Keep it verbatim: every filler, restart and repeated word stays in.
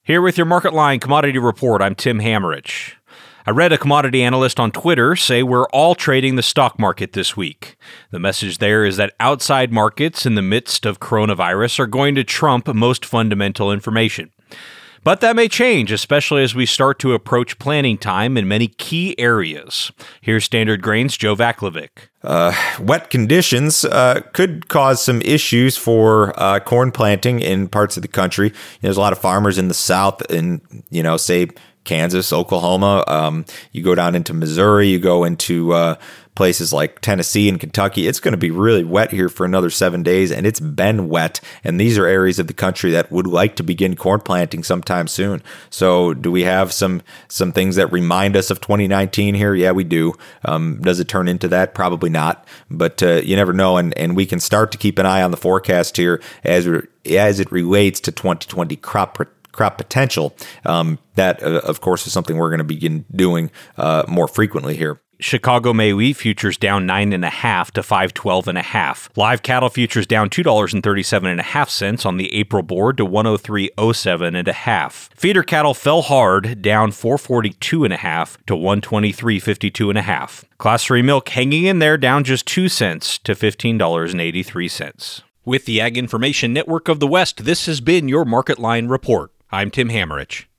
Here with your Market Line Commodity Report, I'm Tim Hammerich. I read a commodity analyst on Twitter say we're all trading the stock market this week. The message there is that outside markets in the midst of coronavirus are going to trump most fundamental information. But that may change, especially as we start to approach planting time in many key areas. Here's Standard Grain's Joe Vaclavic. Uh, wet conditions uh, could cause some issues for uh, corn planting in parts of the country. There's a lot of farmers in the south in, you know, say Kansas, Oklahoma. Um, you go down into Missouri, you go into uh, places like Tennessee and Kentucky. It's going to be really wet here for another seven days, and it's been wet. And these are areas of the country that would like to begin corn planting sometime soon. So do we have some some things that remind us of twenty nineteen here? Yeah, we do. Um, does it turn into that? Probably not. But uh, you never know, and, and we can start to keep an eye on the forecast here as, re- as it relates to twenty twenty crop protection. crop potential. Um, that, uh, of course, is something we're going to begin doing uh, more frequently here. Chicago May wheat futures down nine and a half to five twelve and a half. Live cattle futures down two dollars and thirty-seven and a half cents on the April board to one oh three oh seven and a half. Feeder cattle fell hard, down four forty-two and a half to one twenty-three fifty-two and a half. Class three milk hanging in there, down just two cents to fifteen dollars and eighty-three cents. With the Ag Information Network of the West, this has been your Market Line Report. I'm Tim Hammerich.